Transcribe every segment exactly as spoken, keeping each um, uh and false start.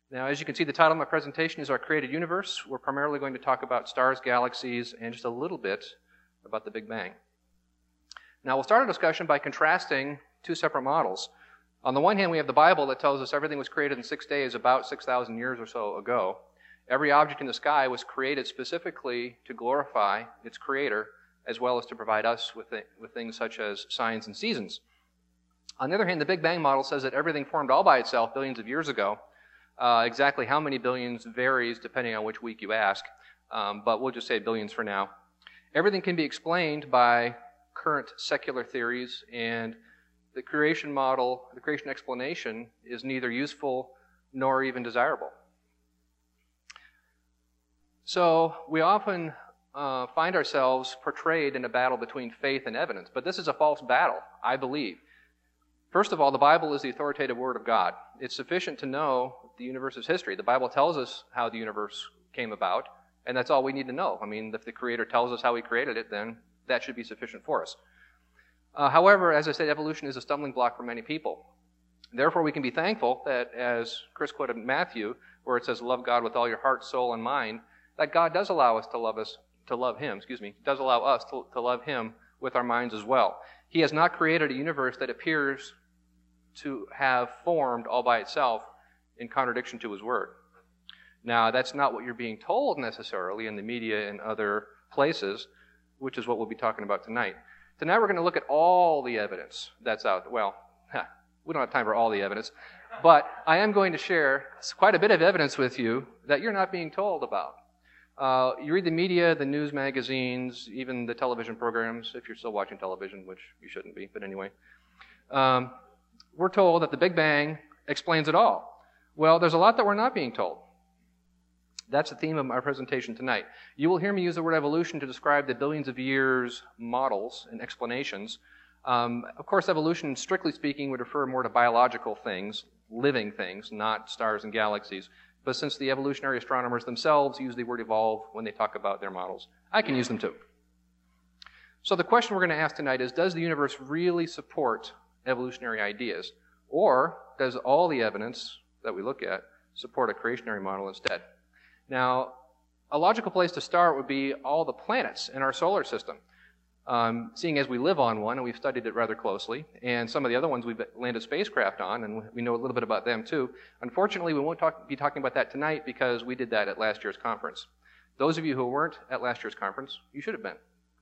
Now, as you can see, the title of my presentation is Our Created Universe. We're primarily going to talk about stars, galaxies, and just a little bit about the Big Bang. Now, we'll start our discussion by contrasting two separate models. On the one hand, we have the Bible that tells us everything was created in six days about six thousand years or so ago. Every object in the sky was created specifically to glorify its creator, as well as to provide us with, th- with things such as signs and seasons. On the other hand, the Big Bang model says that everything formed all by itself billions of years ago. Uh, exactly how many billions varies depending on which week you ask, um, but we'll just say billions for now. Everything can be explained by current secular theories, and the creation model, the creation explanation, is neither useful nor even desirable. So we often uh, find ourselves portrayed in a battle between faith and evidence, but this is a false battle, I believe. First of all, the Bible is the authoritative Word of God. It's sufficient to know the universe's history. The Bible tells us how the universe came about, and that's all we need to know. I mean, if the Creator tells us how He created it, then that should be sufficient for us. Uh, however, as I said, evolution is a stumbling block for many people. Therefore, we can be thankful that, as Chris quoted Matthew, where it says, "Love God with all your heart, soul, and mind," that God does allow us to love us, to love Him, excuse me, does allow us to, to love Him with our minds as well. He has not created a universe that appears to have formed all by itself in contradiction to His Word. Now, that's not what you're being told necessarily in the media and other places, which is what we'll be talking about tonight. Tonight we're going to look at all the evidence that's out there. Well, we don't have time for all the evidence, but I am going to share quite a bit of evidence with you that you're not being told about. Uh, you read the media, the news magazines, even the television programs, if you're still watching television, which you shouldn't be, but anyway. Um, we're told that the Big Bang explains it all. Well, there's a lot that we're not being told. That's the theme of our presentation tonight. You will hear me use the word evolution to describe the billions of years models and explanations. Um, of course, evolution, strictly speaking, would refer more to biological things, living things, not stars and galaxies. But since the evolutionary astronomers themselves use the word evolve when they talk about their models, I can use them too. So the question we're going to ask tonight is, does the universe really support evolutionary ideas? Or does all the evidence that we look at support a creationary model instead? Now, a logical place to start would be all the planets in our solar system. Um, seeing as we live on one, and we've studied it rather closely, and some of the other ones we've landed spacecraft on, and we know a little bit about them too. Unfortunately, we won't talk, be talking about that tonight because we did that at last year's conference. Those of you who weren't at last year's conference, you should have been.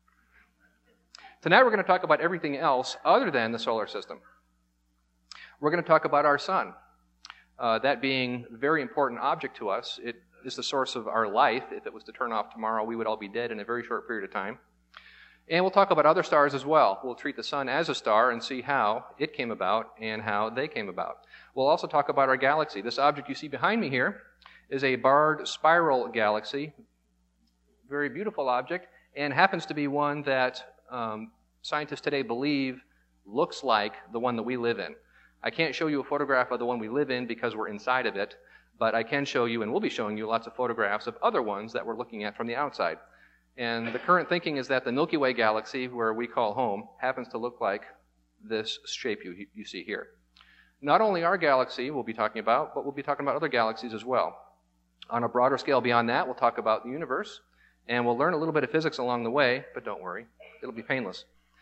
Tonight we're going to talk about everything else other than the solar system. We're going to talk about our sun. Uh, that being a very important object to us. It is the source of our life. If it was to turn off tomorrow, we would all be dead in a very short period of time. And we'll talk about other stars as well. We'll treat the sun as a star and see how it came about and how they came about. We'll also talk about our galaxy. This object you see behind me here is a barred spiral galaxy. Very beautiful object, and happens to be one that um, scientists today believe looks like the one that we live in. I can't show you a photograph of the one we live in because we're inside of it, but I can show you, and we'll be showing you, lots of photographs of other ones that we're looking at from the outside. And the current thinking is that the Milky Way galaxy, where we call home, happens to look like this shape you, you see here. Not only our galaxy we'll be talking about, but we'll be talking about other galaxies as well. On a broader scale beyond that, we'll talk about the universe, and we'll learn a little bit of physics along the way, but don't worry, it'll be painless.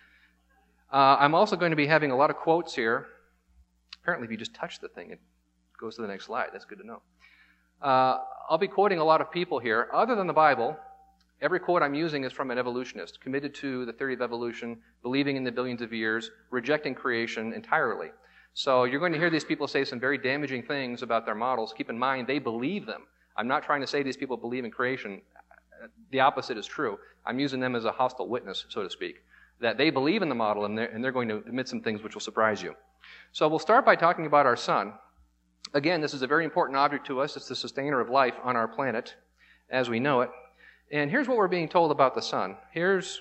Uh, I'm also going to be having a lot of quotes here. Apparently, if you just touch the thing, it goes to the next slide. That's good to know. Uh, I'll be quoting a lot of people here. Other than the Bible, every quote I'm using is from an evolutionist, committed to the theory of evolution, believing in the billions of years, rejecting creation entirely. So you're going to hear these people say some very damaging things about their models. Keep in mind, they believe them. I'm not trying to say these people believe in creation. The opposite is true. I'm using them as a hostile witness, so to speak, that they believe in the model, and they're, and they're going to admit some things which will surprise you. So we'll start by talking about our sun. Again, this is a very important object to us. It's the sustainer of life on our planet as we know it. And here's what we're being told about the sun. Here's,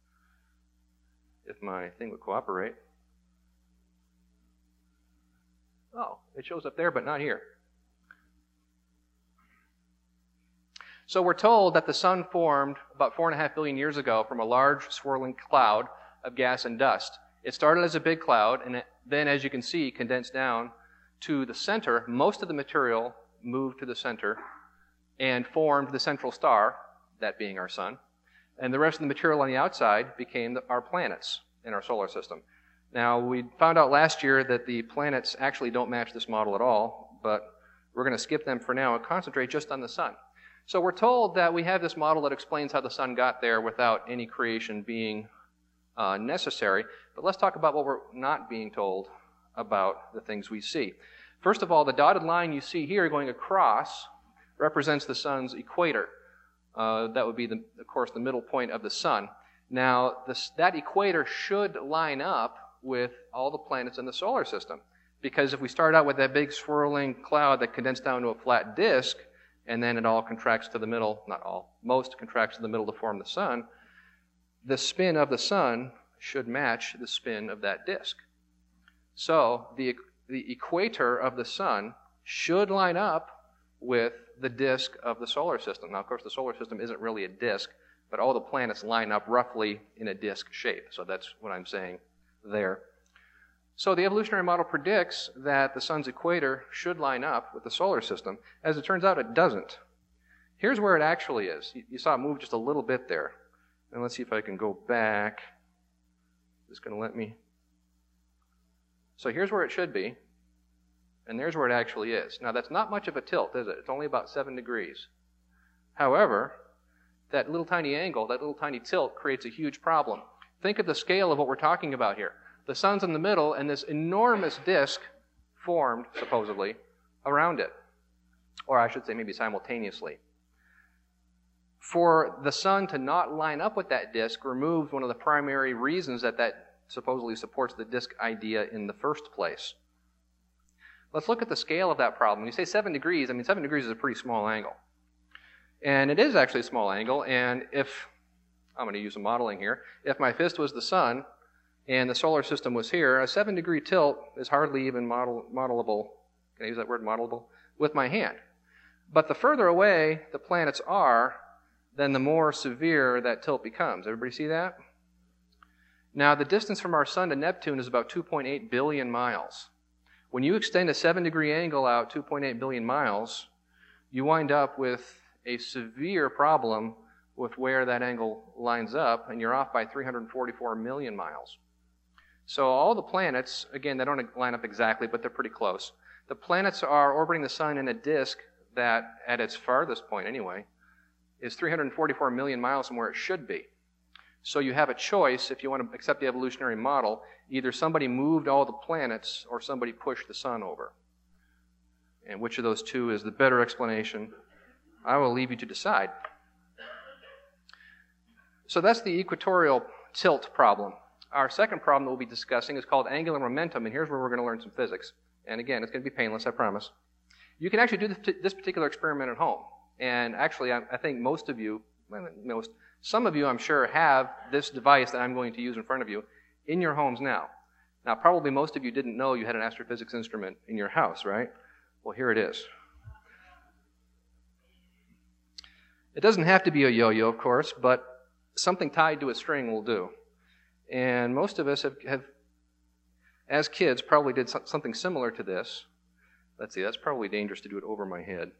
if my thing would cooperate. Oh, it shows up there, but not here. So we're told that the sun formed about four and a half billion years ago from a large swirling cloud of gas and dust. It started as a big cloud, and it then, as you can see, condensed down to the center. Most of the material moved to the center and formed the central star, that being our sun. And the rest of the material on the outside became the, our planets in our solar system. Now, we found out last year that the planets actually don't match this model at all, but we're going to skip them for now and concentrate just on the sun. So we're told that we have this model that explains how the sun got there without any creation being uh, necessary. But let's talk about what we're not being told about the things we see. First of all, the dotted line you see here going across represents the sun's equator. Uh, that would be, the, of course, the middle point of the sun. Now, this, that equator should line up with all the planets in the solar system. Because if we start out with that big swirling cloud that condensed down to a flat disk, and then it all contracts to the middle, not all, most contracts to the middle to form the sun, the spin of the sun should match the spin of that disk. So the, the equator of the sun should line up with the disk of the solar system. Now, of course, the solar system isn't really a disk, but all the planets line up roughly in a disk shape. So that's what I'm saying there. So the evolutionary model predicts that the sun's equator should line up with the solar system. As it turns out, it doesn't. Here's where it actually is. You saw it move just a little bit there. And let's see if I can go back. Is this going to let me? So here's where it should be. And there's where it actually is. Now, that's not much of a tilt, is it? It's only about seven degrees. However, that little tiny angle, that little tiny tilt creates a huge problem. Think of the scale of what we're talking about here. The sun's in the middle, and this enormous disk formed, supposedly, around it. Or I should say maybe simultaneously. For the sun to not line up with that disk removes one of the primary reasons that that supposedly supports the disk idea in the first place. Let's look at the scale of that problem. When you say seven degrees, I mean, seven degrees is a pretty small angle. And it is actually a small angle, and if, I'm going to use some modeling here, if my fist was the sun, and the solar system was here, a seven degree tilt is hardly even model, modelable, can I use that word, modelable, with my hand. But the further away the planets are, then the more severe that tilt becomes. Everybody see that? Now, the distance from our sun to Neptune is about two point eight billion miles. When you extend a seven degree angle out two point eight billion miles, you wind up with a severe problem with where that angle lines up, and you're off by three hundred forty-four million miles. So all the planets, again, they don't line up exactly, but they're pretty close. The planets are orbiting the sun in a disk that, at its farthest point anyway, is three hundred forty-four million miles from where it should be. So you have a choice, if you want to accept the evolutionary model, either somebody moved all the planets or somebody pushed the sun over. And which of those two is the better explanation? I will leave you to decide. So that's the equatorial tilt problem. Our second problem that we'll be discussing is called angular momentum, and here's where we're going to learn some physics. And again, it's going to be painless, I promise. You can actually do this particular experiment at home. And actually, I think most of you, well, most, some of you, I'm sure, have this device that I'm going to use in front of you in your homes now. Now, probably most of you didn't know you had an astrophysics instrument in your house, right? Well, here it is. It doesn't have to be a yo-yo, of course, but something tied to a string will do. And most of us have, have as kids, probably did something similar to this. Let's see, that's probably dangerous to do it over my head.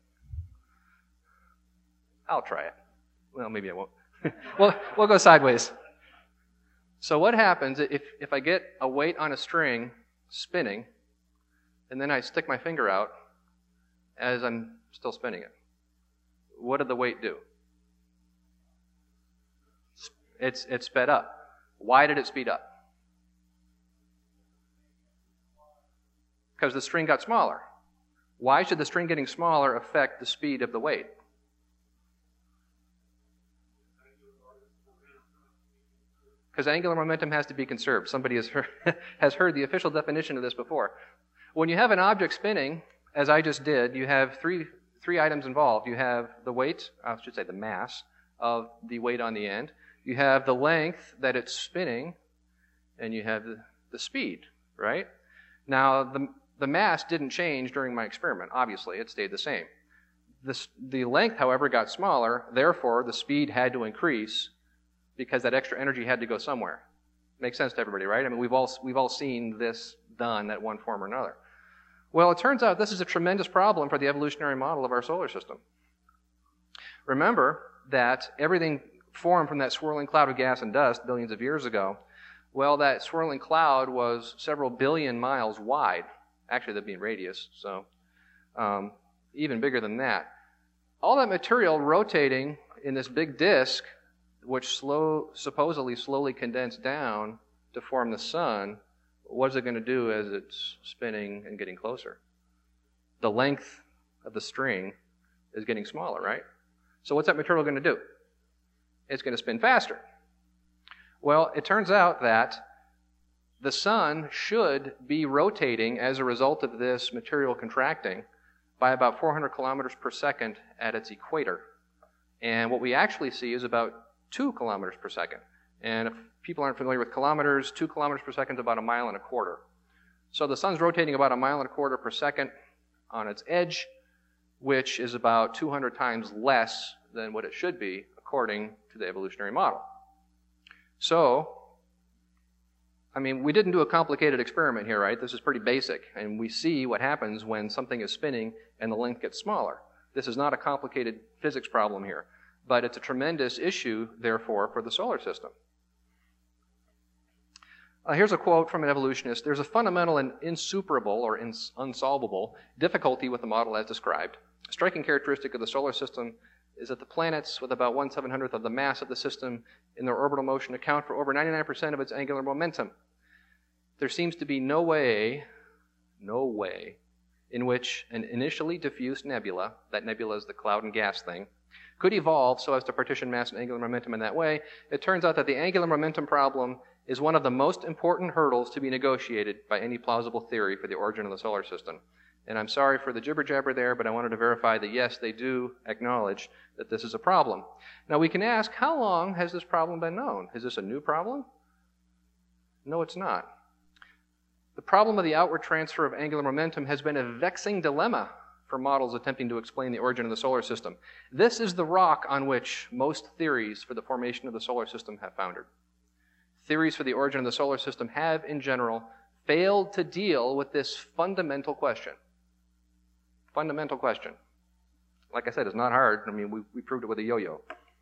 I'll try it. Well, maybe I won't. well, we'll go sideways. So what happens if, if I get a weight on a string spinning, and then I stick my finger out as I'm still spinning it? What did the weight do? It's, it sped up. Why did it speed up? Because the string got smaller. Why should the string getting smaller affect the speed of the weight? Because angular momentum has to be conserved. Somebody has heard, has heard the official definition of this before. When you have an object spinning, as I just did, you have three, three items involved. You have the weight, I should say the mass of the weight on the end. You have the length that it's spinning, and you have the, the speed, right? Now, the, the mass didn't change during my experiment. Obviously, it stayed the same. The, the length, however, got smaller. Therefore, the speed had to increase because that extra energy had to go somewhere. Makes sense to everybody, right? I mean, we've all, we've all seen this done at one form or another. Well, it turns out this is a tremendous problem for the evolutionary model of our solar system. Remember that everything formed from that swirling cloud of gas and dust billions of years ago. Well, that swirling cloud was several billion miles wide. Actually, that'd be in radius, so um, even bigger than that. All that material rotating in this big disk, which slow, supposedly slowly condensed down to form the sun, what is it going to do as it's spinning and getting closer? The length of the string is getting smaller, right? So what's that material going to do? It's going to spin faster. Well, it turns out that the sun should be rotating as a result of this material contracting by about four hundred kilometers per second at its equator. And what we actually see is about two kilometers per second. And if people aren't familiar with kilometers, two kilometers per second is about a mile and a quarter. So the sun's rotating about a mile and a quarter per second on its edge, which is about two hundred times less than what it should be according to the evolutionary model. So, I mean, we didn't do a complicated experiment here, right? This is pretty basic, and we see what happens when something is spinning and the length gets smaller. This is not a complicated physics problem here, but it's a tremendous issue, therefore, for the solar system. Uh, here's a quote from an evolutionist. There's a fundamental and insuperable or ins- unsolvable difficulty with the model as described. A striking characteristic of the solar system is that the planets, with about one seven hundredth of the mass of the system in their orbital motion, account for over ninety-nine percent of its angular momentum. There seems to be no way, no way, in which an initially diffuse nebula, that nebula is the cloud and gas thing, could evolve so as to partition mass and angular momentum in that way. It turns out that the angular momentum problem is one of the most important hurdles to be negotiated by any plausible theory for the origin of the solar system. And I'm sorry for the jibber-jabber there, but I wanted to verify that, yes, they do acknowledge that this is a problem. Now, we can ask, how long has this problem been known? Is this a new problem? No, it's not. The problem of the outward transfer of angular momentum has been a vexing dilemma for models attempting to explain the origin of the solar system. This is the rock on which most theories for the formation of the solar system have foundered. Theories for the origin of the solar system have, in general, failed to deal with this fundamental question. Fundamental question. Like I said, it's not hard. I mean, we, we proved it with a yo-yo.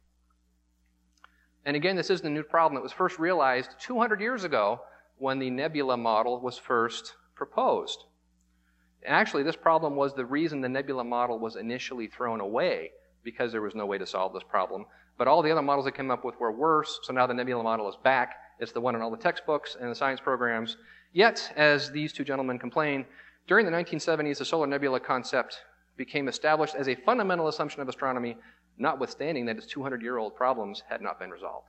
And again, this isn't a new problem. It was first realized two hundred years ago when the nebula model was first proposed. Actually, this problem was the reason the nebula model was initially thrown away, because there was no way to solve this problem. But all the other models that came up with were worse, so now the nebula model is back. It's the one in all the textbooks and the science programs. Yet, as these two gentlemen complain, during the nineteen seventies, the solar nebula concept became established as a fundamental assumption of astronomy, notwithstanding that its two hundred year old problems had not been resolved.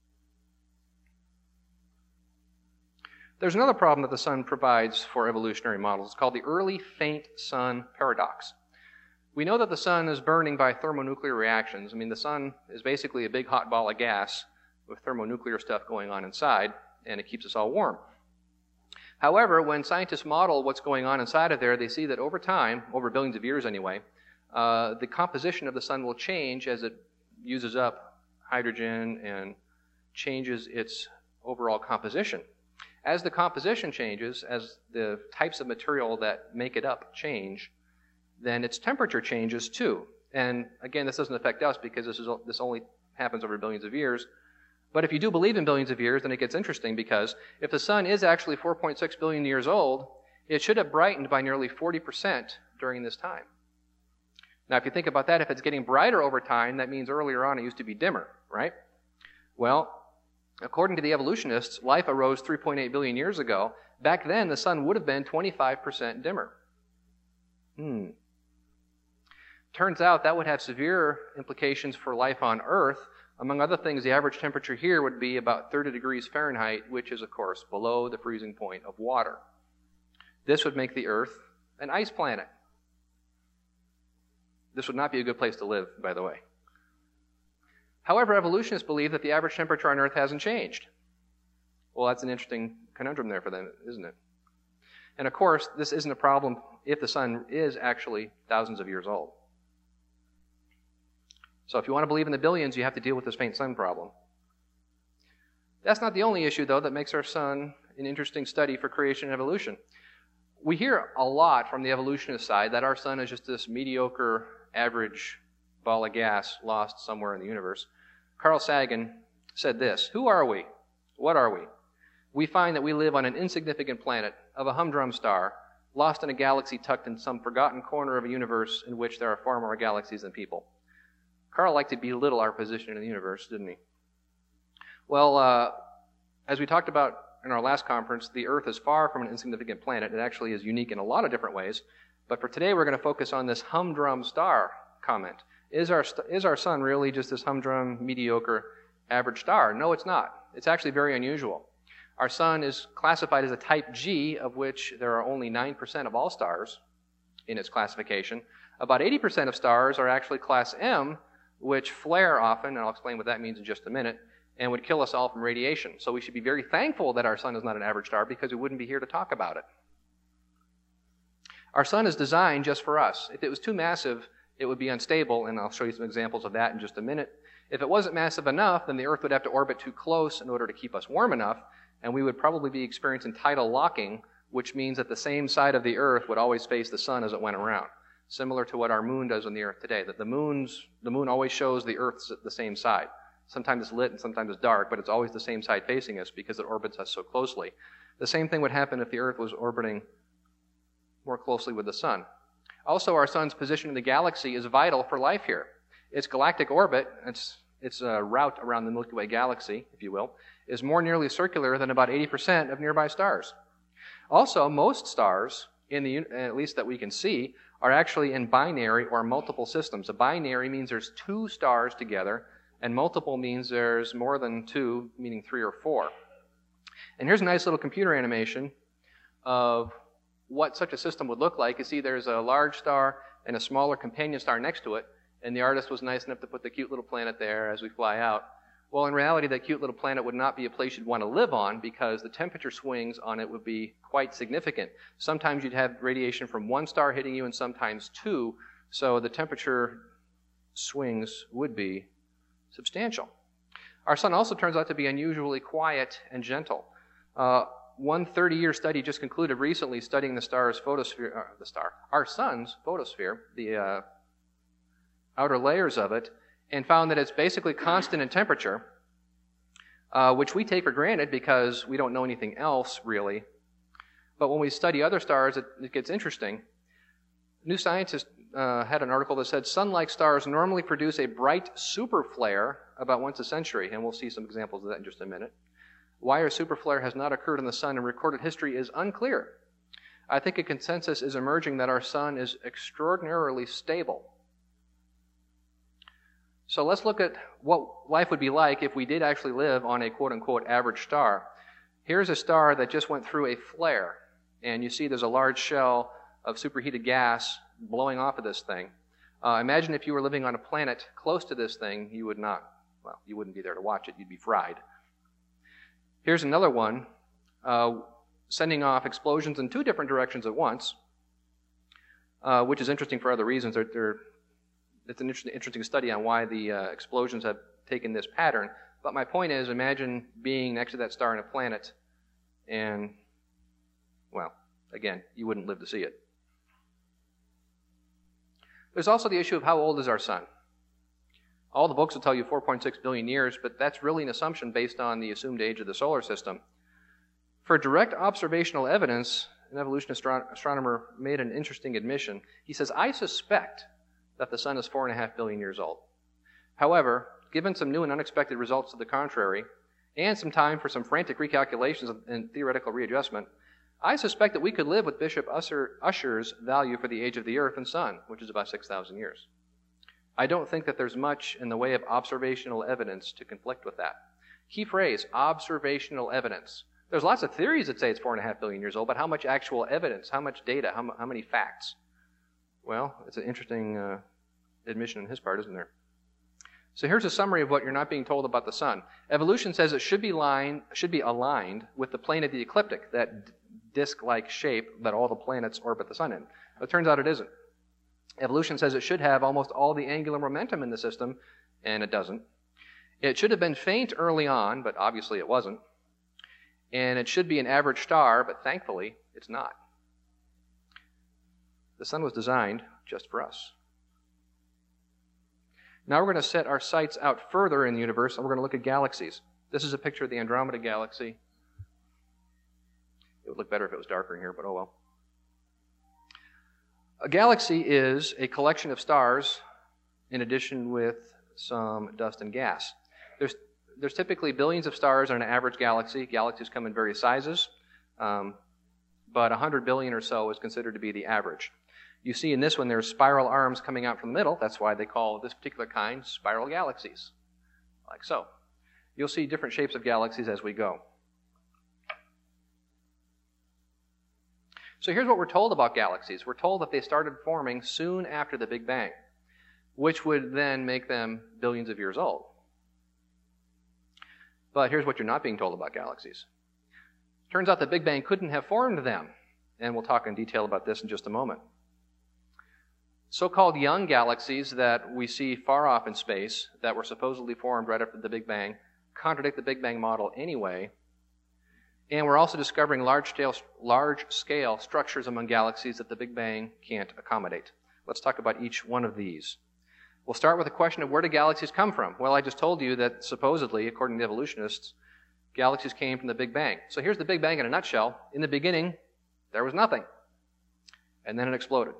There's another problem that the sun provides for evolutionary models. It's called the early faint sun paradox. We know that the sun is burning by thermonuclear reactions. I mean, the sun is basically a big hot ball of gas with thermonuclear stuff going on inside, and it keeps us all warm. However, when scientists model what's going on inside of there, they see that over time, over billions of years anyway, uh, the composition of the sun will change as it uses up hydrogen and changes its overall composition. As the composition changes, as the types of material that make it up change, then its temperature changes too. And again, this doesn't affect us because this, is, this only happens over billions of years. But if you do believe in billions of years, then it gets interesting, because if the sun is actually four point six billion years old, it should have brightened by nearly forty percent during this time. Now, if you think about that, if it's getting brighter over time, that means earlier on it used to be dimmer, right? Well, according to the evolutionists, life arose three point eight billion years ago. Back then, the sun would have been twenty-five percent dimmer. Hmm. Turns out that would have severe implications for life on Earth. Among other things, the average temperature here would be about thirty degrees Fahrenheit, which is, of course, below the freezing point of water. This would make the Earth an ice planet. This would not be a good place to live, by the way. However, evolutionists believe that the average temperature on Earth hasn't changed. Well, that's an interesting conundrum there for them, isn't it? And of course, this isn't a problem if the sun is actually thousands of years old. So if you want to believe in the billions, you have to deal with this faint sun problem. That's not the only issue, though, that makes our sun an interesting study for creation and evolution. we hear a lot from the evolutionist side that our sun is just this mediocre, average ball of gas lost somewhere in the universe. Carl Sagan said this, "Who are we? What are we? We find that we live on an insignificant planet of a humdrum star, lost in a galaxy tucked in some forgotten corner of a universe in which there are far more galaxies than people." Carl liked to belittle our position in the universe, didn't he? Well, uh, as we talked about in our last conference, the Earth is far from an insignificant planet. It actually is unique in a lot of different ways. But for today, we're going to focus on this humdrum star comment. Is our, st- is our sun really just this humdrum, mediocre, average star? No, it's not. It's actually very unusual. Our sun is classified as a type G, of which there are only nine percent of all stars in its classification. About eighty percent of stars are actually class M, which flare often, and I'll explain what that means in just a minute, and would kill us all from radiation. So we should be very thankful that our sun is not an average star, because we wouldn't be here to talk about it. Our sun is designed just for us. If it was too massive, it would be unstable, and I'll show you some examples of that in just a minute. If it wasn't massive enough, then the Earth would have to orbit too close in order to keep us warm enough, and we would probably be experiencing tidal locking, which means that the same side of the Earth would always face the sun as it went around, similar to what our moon does on the Earth today, that the moon's, the moon always shows the Earth's the same side. Sometimes it's lit and sometimes it's dark, but it's always the same side facing us because it orbits us so closely. The same thing would happen if the Earth was orbiting more closely with the sun. Also, our sun's position in the galaxy is vital for life here. Its galactic orbit, its, its uh, route around the Milky Way galaxy, if you will, is more nearly circular than about eighty percent of nearby stars. Also, most stars, in the, at least that we can see, are actually in binary or multiple systems. A binary means there's two stars together, and multiple means there's more than two, meaning three or four. And here's a nice little computer animation of what such a system would look like. You see there's a large star and a smaller companion star next to it, and the artist was nice enough to put the cute little planet there as we fly out. Well, in reality, that cute little planet would not be a place you'd want to live on because the temperature swings on it would be quite significant. Sometimes you'd have radiation from one star hitting you and sometimes two, so the temperature swings would be substantial. Our sun also turns out to be unusually quiet and gentle. Uh, one thirty-year study just concluded recently studying the star's photosphere, uh, the star, our sun's photosphere, the uh, outer layers of it, and found that it's basically constant in temperature, uh, which we take for granted because we don't know anything else, really. But when we study other stars, it, it gets interesting. New Scientist uh, had an article that said sun-like stars normally produce a bright superflare about once a century, and we'll see some examples of that in just a minute. Why a superflare has not occurred in the sun in recorded history is unclear. I think a consensus is emerging that our sun is extraordinarily stable. So let's look at what life would be like if we did actually live on a quote-unquote average star. Here's a star that just went through a flare, and you see there's a large shell of superheated gas blowing off of this thing. Uh, imagine if you were living on a planet close to this thing, you would not, well, you wouldn't be there to watch it, you'd be fried. Here's another one, uh, sending off explosions in two different directions at once, uh, which is interesting for other reasons. They're, they're, it's an interesting, interesting study on why the uh, explosions have taken this pattern. But my point is, imagine being next to that star on a planet, and, well, again, you wouldn't live to see it. There's also the issue of how old is our sun. All the books will tell you four point six billion years, but that's really an assumption based on the assumed age of the solar system. For direct observational evidence, an evolution astro- astronomer made an interesting admission. He says, I suspect that the sun is four and a half billion years old. However, given some new and unexpected results to the contrary, and some time for some frantic recalculations and theoretical readjustment, I suspect that we could live with Bishop Usher, Usher's value for the age of the Earth and Sun, which is about six thousand years. I don't think that there's much in the way of observational evidence to conflict with that. Key phrase, observational evidence. There's lots of theories that say it's four and a half billion years old, but how much actual evidence, how much data, how, how many facts? Well, it's an interesting uh, admission on his part, isn't there? So here's a summary of what you're not being told about the sun. Evolution says it should be, line, should be aligned with the plane of the ecliptic, that d- disc-like shape that all the planets orbit the sun in. But it turns out it isn't. Evolution says it should have almost all the angular momentum in the system, and it doesn't. It should have been faint early on, but obviously it wasn't. And it should be an average star, but thankfully it's not. The sun was designed just for us. Now we're going to set our sights out further in the universe, and we're going to look at galaxies. This is a picture of the Andromeda Galaxy. It would look better if it was darker in here, but oh well. A galaxy is a collection of stars in addition with some dust and gas. There's, there's typically billions of stars in an average galaxy. Galaxies come in various sizes, um, but one hundred billion or so is considered to be the average. You see in this one there's spiral arms coming out from the middle. That's why they call this particular kind spiral galaxies, like so. You'll see different shapes of galaxies as we go. So here's what we're told about galaxies. We're told that they started forming soon after the Big Bang, which would then make them billions of years old. But here's what you're not being told about galaxies. Turns out the Big Bang couldn't have formed them, and we'll talk in detail about this in just a moment. So-called young galaxies that we see far off in space that were supposedly formed right after the Big Bang contradict the Big Bang model anyway. And we're also discovering large-scale large-scale structures among galaxies that the Big Bang can't accommodate. Let's talk about each one of these. We'll start with the question of where do galaxies come from? Well, I just told you that supposedly, according to evolutionists, galaxies came from the Big Bang. So here's the Big Bang in a nutshell. In the beginning, there was nothing. And then it exploded.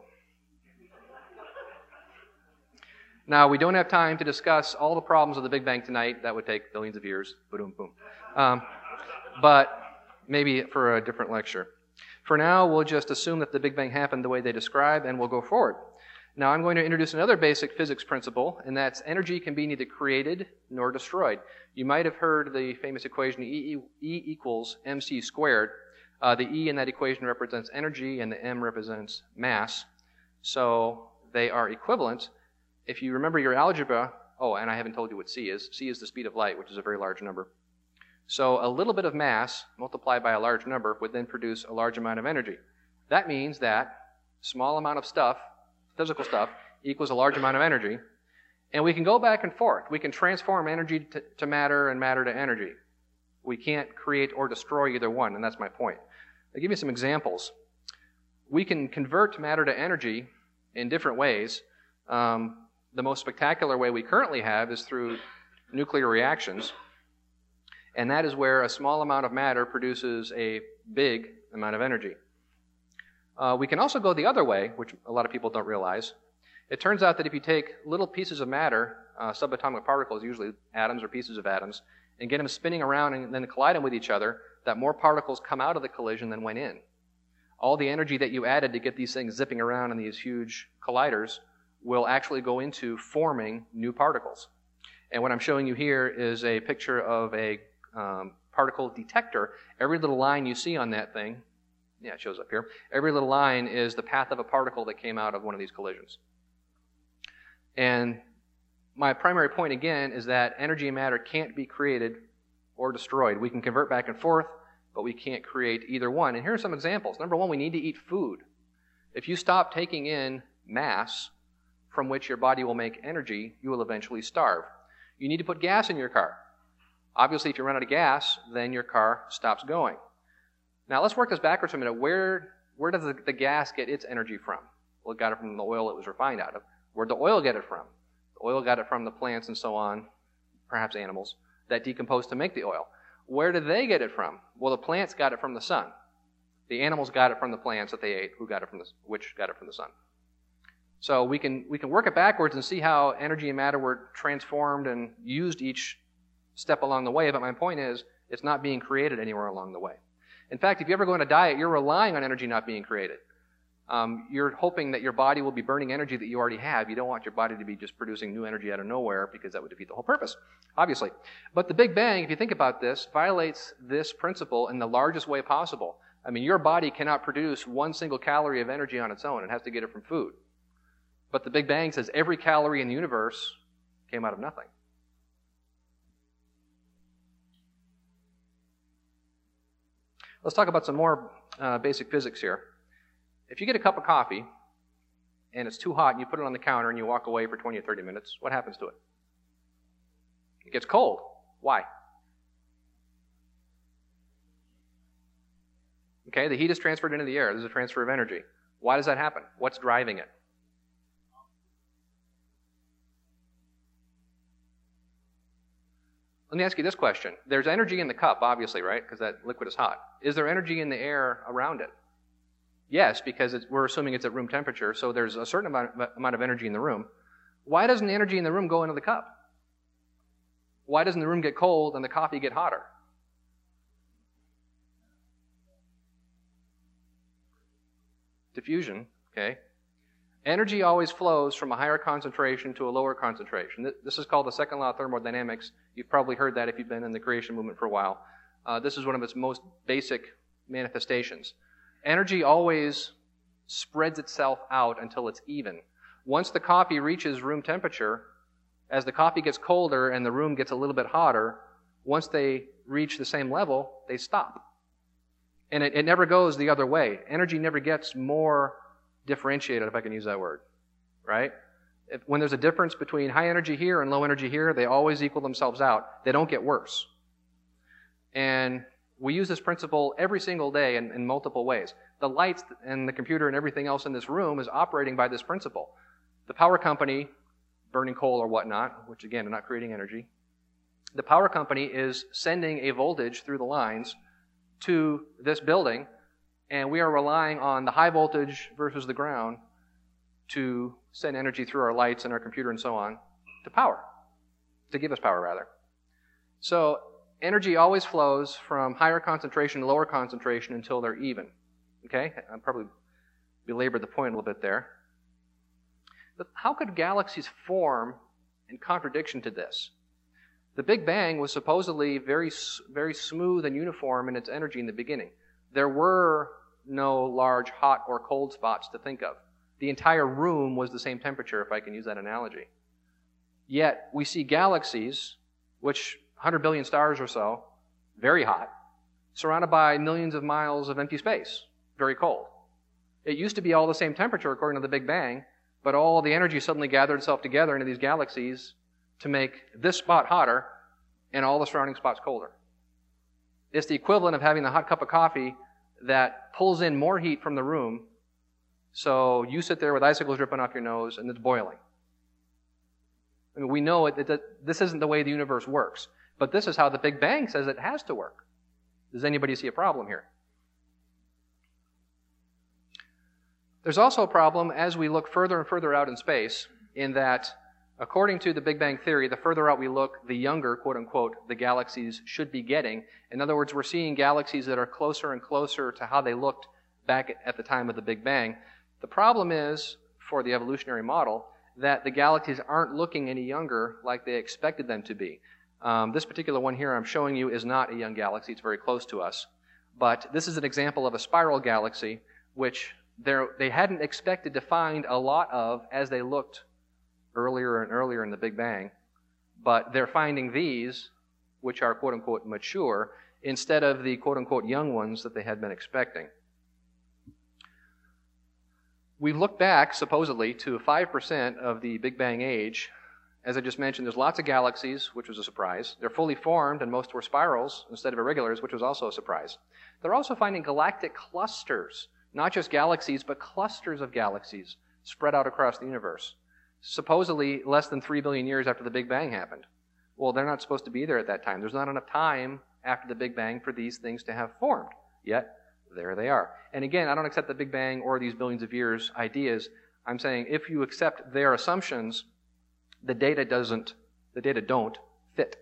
Now, we don't have time to discuss all the problems of the Big Bang tonight. That would take billions of years. Boom, boom. Um, but maybe for a different lecture. For now, we'll just assume that the Big Bang happened the way they describe, and we'll go forward. Now, I'm going to introduce another basic physics principle, and that's energy can be neither created nor destroyed. You might have heard the famous equation E, e equals mc squared. Uh, the E in that equation represents energy, and the m represents mass. So they are equivalent. If you remember your algebra, oh, and I haven't told you what c is. C is the speed of light, which is a very large number. So a little bit of mass multiplied by a large number would then produce a large amount of energy. That means that small amount of stuff, physical stuff, equals a large amount of energy. And we can go back and forth. We can transform energy to, to matter and matter to energy. We can't create or destroy either one, and that's my point. I'll give you some examples. We can convert matter to energy in different ways. Um, the most spectacular way we currently have is through nuclear reactions. And that is where a small amount of matter produces a big amount of energy. Uh, we can also go the other way, which a lot of people don't realize. It turns out that if you take little pieces of matter, uh, subatomic particles, usually atoms or pieces of atoms, and get them spinning around and then collide them with each other, that more particles come out of the collision than went in. All the energy that you added to get these things zipping around in these huge colliders will actually go into forming new particles. And what I'm showing you here is a picture of a um, particle detector. Every little line you see on that thing, yeah, it shows up here. Every little line is the path of a particle that came out of one of these collisions. And my primary point again is that energy and matter can't be created or destroyed. We can convert back and forth, but we can't create either one. And here are some examples. Number one, we need to eat food. If you stop taking in mass from which your body will make energy, you will eventually starve. You need to put gas in your car. Obviously, if you run out of gas, then your car stops going. Now, let's work this backwards for a minute. Where, where does the, the gas get its energy from? Well, it got it from the oil it was refined out of. Where'd the oil get it from? The oil got it from the plants and so on, perhaps animals, that decomposed to make the oil. Where did they get it from? Well, the plants got it from the sun. The animals got it from the plants that they ate. Who got it from the, which got it from the sun? So we can, we can work it backwards and see how energy and matter were transformed and used each step along the way, but my point is, it's not being created anywhere along the way. In fact, if you ever go on a diet, you're relying on energy not being created. Um, you're hoping that your body will be burning energy that you already have. You don't want your body to be just producing new energy out of nowhere, because that would defeat the whole purpose, obviously. But the Big Bang, if you think about this, violates this principle in the largest way possible. I mean, your body cannot produce one single calorie of energy on its own. It has to get it from food. But the Big Bang says every calorie in the universe came out of nothing. Let's talk about some more uh, basic physics here. If you get a cup of coffee and it's too hot and you put it on the counter and you walk away for twenty or thirty minutes, what happens to it? It gets cold. Why? Okay, the heat is transferred into the air. There's a transfer of energy. Why does that happen? What's driving it? Let me ask you this question. There's energy in the cup, obviously, right? Because that liquid is hot. Is there energy in the air around it? Yes, because it's, we're assuming it's at room temperature, so there's a certain amount, amount of energy in the room. Why doesn't the energy in the room go into the cup? Why doesn't the room get cold and the coffee get hotter? Diffusion, okay. Energy always flows from a higher concentration to a lower concentration. This is called the second law of thermodynamics. You've probably heard that if you've been in the creation movement for a while. Uh, this is one of its most basic manifestations. Energy always spreads itself out until it's even. Once the coffee reaches room temperature, as the coffee gets colder and the room gets a little bit hotter, once they reach the same level, they stop. And it, it never goes the other way. Energy never gets more differentiated, if I can use that word, right? If, when there's a difference between high energy here and low energy here, they always equal themselves out. They don't get worse. And we use this principle every single day in, in multiple ways. The lights and the computer and everything else in this room is operating by this principle. The power company, burning coal or whatnot, which again, are not creating energy, the power company is sending a voltage through the lines to this building, and we are relying on the high voltage versus the ground to send energy through our lights and our computer and so on to power, to give us power rather. So energy always flows from higher concentration to lower concentration until they're even. Okay? I probably belabored the point a little bit there. But how could galaxies form in contradiction to this? The Big Bang was supposedly very, very smooth and uniform in its energy in the beginning. There were no large hot or cold spots to think of. The entire room was the same temperature, if I can use that analogy. Yet, we see galaxies, which one hundred billion stars or so, very hot, surrounded by millions of miles of empty space, very cold. It used to be all the same temperature according to the Big Bang, but all the energy suddenly gathered itself together into these galaxies to make this spot hotter and all the surrounding spots colder. It's the equivalent of having the hot cup of coffee that pulls in more heat from the room, so you sit there with icicles dripping off your nose and it's boiling. I mean, we know it, that this isn't the way the universe works, but this is how the Big Bang says it has to work. Does anybody see a problem here? There's also a problem as we look further and further out in space, in that according to the Big Bang Theory, the further out we look, the younger, quote unquote, the galaxies should be getting. In other words, we're seeing galaxies that are closer and closer to how they looked back at the time of the Big Bang. The problem is, for the evolutionary model, that the galaxies aren't looking any younger like they expected them to be. Um, this particular one here I'm showing you is not a young galaxy. It's very close to us. But this is an example of a spiral galaxy, which they hadn't expected to find a lot of as they looked earlier and earlier in the Big Bang, but they're finding these, which are quote-unquote mature, instead of the quote-unquote young ones that they had been expecting. We've looked back, supposedly, to five percent of the Big Bang age. As I just mentioned, there's lots of galaxies, which was a surprise. They're fully formed, and most were spirals instead of irregulars, which was also a surprise. They're also finding galactic clusters, not just galaxies, but clusters of galaxies spread out across the universe. Supposedly less than three billion years after the Big Bang happened. Well, they're not supposed to be there at that time. There's not enough time after the Big Bang for these things to have formed. Yet, there they are. And again, I don't accept the Big Bang or these billions of years ideas. I'm saying if you accept their assumptions, the data doesn't, the data don't fit.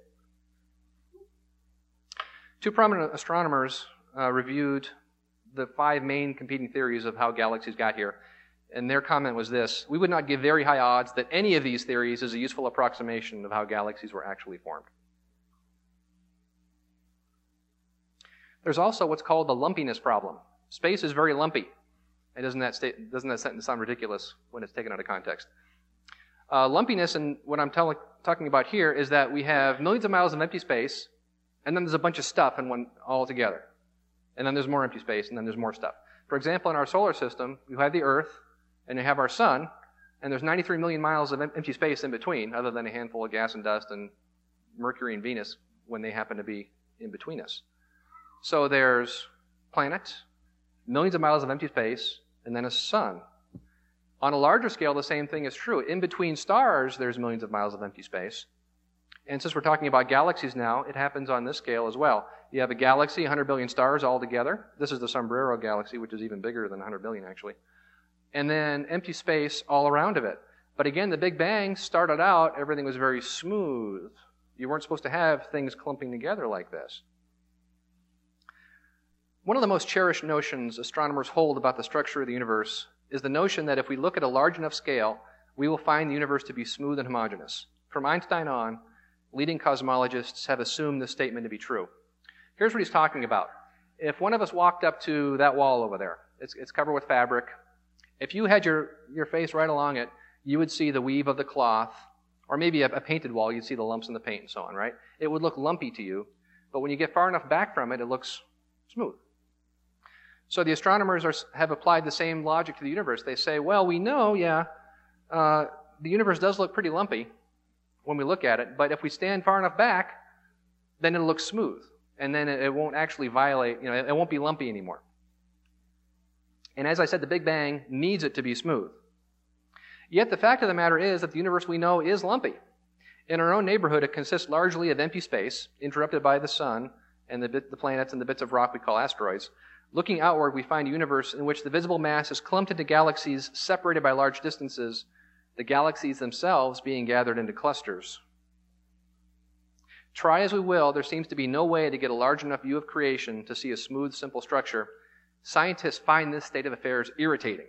Two prominent astronomers uh, reviewed the five main competing theories of how galaxies got here. And their comment was this: we would not give very high odds that any of these theories is a useful approximation of how galaxies were actually formed. There's also what's called the lumpiness problem. Space is very lumpy. And doesn't that, state, doesn't that sentence sound ridiculous when it's taken out of context? Uh, lumpiness, and what I'm tell- talking about here, is that we have millions of miles of empty space, and then there's a bunch of stuff in one all together. And then there's more empty space, and then there's more stuff. For example, in our solar system, you have the Earth, and you have our sun, and there's ninety-three million miles of empty space in between, other than a handful of gas and dust and Mercury and Venus when they happen to be in between us. So there's planet, millions of miles of empty space, and then a sun. On a larger scale, the same thing is true. In between stars, there's millions of miles of empty space. And since we're talking about galaxies now, it happens on this scale as well. You have a galaxy, one hundred billion stars all together. This is the Sombrero Galaxy, which is even bigger than one hundred billion, actually. And then empty space all around of it. But again, the Big Bang started out, everything was very smooth. You weren't supposed to have things clumping together like this. One of the most cherished notions astronomers hold about the structure of the universe is the notion that if we look at a large enough scale, we will find the universe to be smooth and homogeneous. From Einstein on, leading cosmologists have assumed this statement to be true. Here's what he's talking about. If one of us walked up to that wall over there, it's, it's covered with fabric. If you had your, your face right along it, you would see the weave of the cloth, or maybe a, a painted wall, you'd see the lumps in the paint and so on, right? It would look lumpy to you, but when you get far enough back from it, it looks smooth. So the astronomers are, have applied the same logic to the universe. They say, well, we know, yeah, uh, the universe does look pretty lumpy when we look at it, but if we stand far enough back, then it'll look smooth, and then it, it won't actually violate, you know, it, it won't be lumpy anymore. And as I said, the Big Bang needs it to be smooth. Yet the fact of the matter is that the universe we know is lumpy. In our own neighborhood, it consists largely of empty space, interrupted by the sun and the, bit, the planets and the bits of rock we call asteroids. Looking outward, we find a universe in which the visible mass is clumped into galaxies separated by large distances, the galaxies themselves being gathered into clusters. Try as we will, there seems to be no way to get a large enough view of creation to see a smooth, simple structure. Scientists find this state of affairs irritating.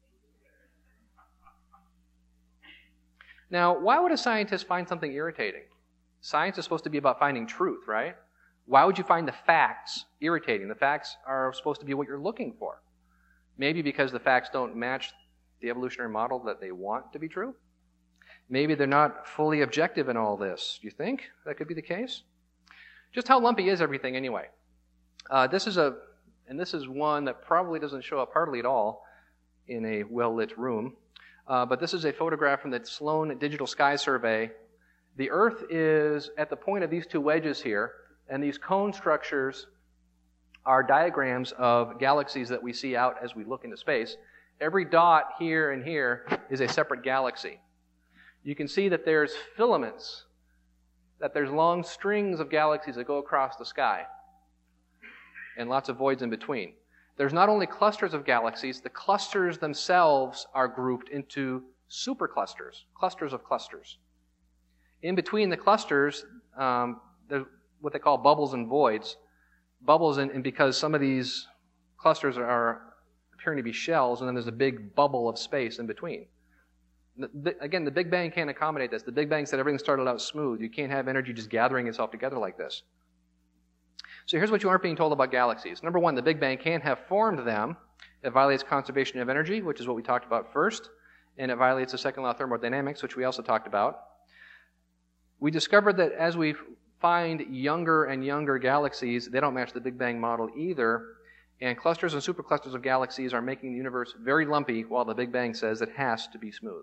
Now, why would a scientist find something irritating? Science is supposed to be about finding truth, right? Why would you find the facts irritating? The facts are supposed to be what you're looking for. Maybe because the facts don't match the evolutionary model that they want to be true. Maybe they're not fully objective in all this. Do you think that could be the case? Just how lumpy is everything anyway? Uh, this is a, and this is one that probably doesn't show up hardly at all in a well-lit room. Uh, but this is a photograph from the Sloan Digital Sky Survey. The Earth is at the point of these two wedges here, and these cone structures are diagrams of galaxies that we see out as we look into space. Every dot here and here is a separate galaxy. You can see that there's filaments, that there's long strings of galaxies that go across the sky, and lots of voids in between. There's not only clusters of galaxies, the clusters themselves are grouped into superclusters, clusters of clusters. In between the clusters, um, there's what they call bubbles and voids. Bubbles, in, and because some of these clusters are appearing to be shells, and then there's a big bubble of space in between. The, the, again, the Big Bang can't accommodate this. The Big Bang said everything started out smooth. You can't have energy just gathering itself together like this. So here's what you aren't being told about galaxies. Number one, the Big Bang can have formed them. It violates conservation of energy, which is what we talked about first, and it violates the second law of thermodynamics, which we also talked about. We discovered that as we find younger and younger galaxies, they don't match the Big Bang model either, and clusters and superclusters of galaxies are making the universe very lumpy, while the Big Bang says it has to be smooth.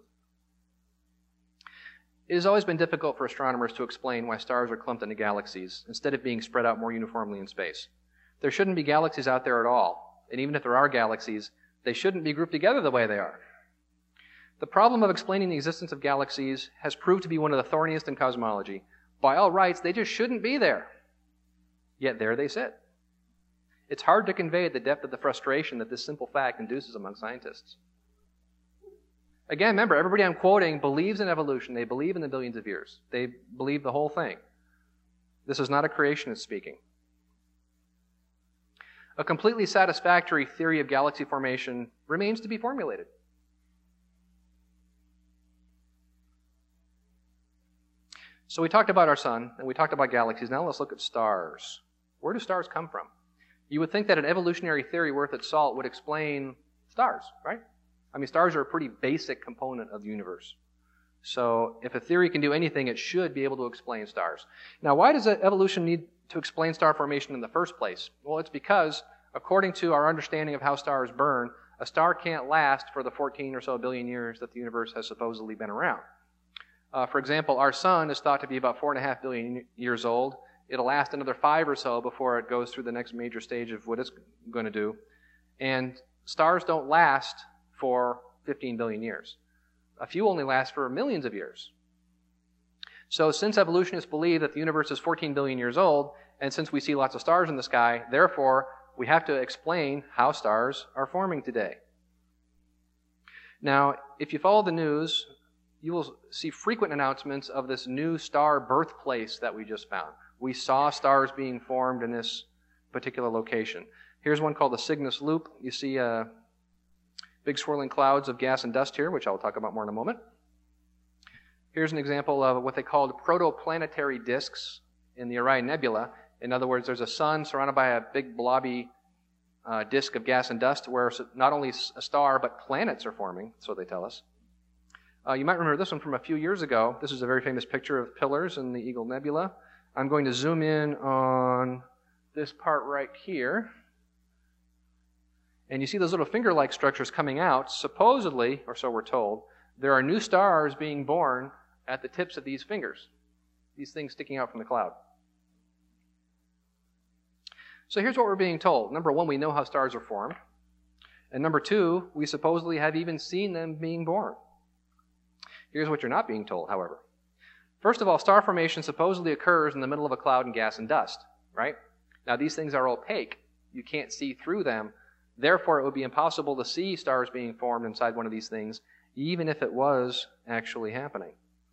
It has always been difficult for astronomers to explain why stars are clumped into galaxies instead of being spread out more uniformly in space. There shouldn't be galaxies out there at all, and even if there are galaxies, they shouldn't be grouped together the way they are. The problem of explaining the existence of galaxies has proved to be one of the thorniest in cosmology. By all rights, they just shouldn't be there. Yet there they sit. It's hard to convey the depth of the frustration that this simple fact induces among scientists. Again, remember, everybody I'm quoting believes in evolution. They believe in the billions of years. They believe the whole thing. This is not a creationist speaking. A completely satisfactory theory of galaxy formation remains to be formulated. So we talked about our sun, and we talked about galaxies. Now let's look at stars. Where do stars come from? You would think that an evolutionary theory worth its salt would explain stars, right? I mean, stars are a pretty basic component of the universe. So if a theory can do anything, it should be able to explain stars. Now, why does evolution need to explain star formation in the first place? Well, it's because, according to our understanding of how stars burn, a star can't last for the fourteen or so billion years that the universe has supposedly been around. Uh, for example, our sun is thought to be about four and a half billion years old. It'll last another five or so before it goes through the next major stage of what it's going to do. And stars don't last for fifteen billion years. A few only last for millions of years. So since evolutionists believe that the universe is fourteen billion years old, and since we see lots of stars in the sky, therefore, we have to explain how stars are forming today. Now, if you follow the news, you will see frequent announcements of this new star birthplace that we just found. We saw stars being formed in this particular location. Here's one called the Cygnus Loop. You see uh, big swirling clouds of gas and dust here, which I'll talk about more in a moment. Here's an example of what they called protoplanetary disks in the Orion Nebula. In other words, there's a sun surrounded by a big blobby uh, disk of gas and dust where not only a star, but planets are forming, so they tell us. Uh, you might remember this one from a few years ago. This is a very famous picture of pillars in the Eagle Nebula. I'm going to zoom in on this part right here. And you see those little finger-like structures coming out. Supposedly, or so we're told, there are new stars being born at the tips of these fingers, these things sticking out from the cloud. So here's what we're being told. Number one, we know how stars are formed. And number two, we supposedly have even seen them being born. Here's what you're not being told, however. First of all, star formation supposedly occurs in the middle of a cloud in gas and dust, right? Now, these things are opaque. You can't see through them. Therefore, it would be impossible to see stars being formed inside one of these things, even if it was actually happening.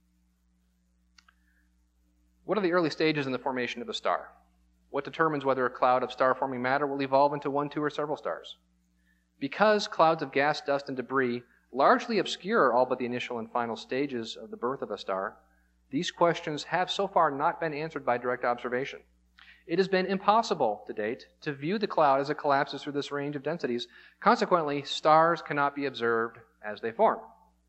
What are the early stages in the formation of a star? What determines whether a cloud of star-forming matter will evolve into one, two, or several stars? Because clouds of gas, dust, and debris largely obscure all but the initial and final stages of the birth of a star, these questions have so far not been answered by direct observation. It has been impossible to date to view the cloud as it collapses through this range of densities. Consequently, stars cannot be observed as they form.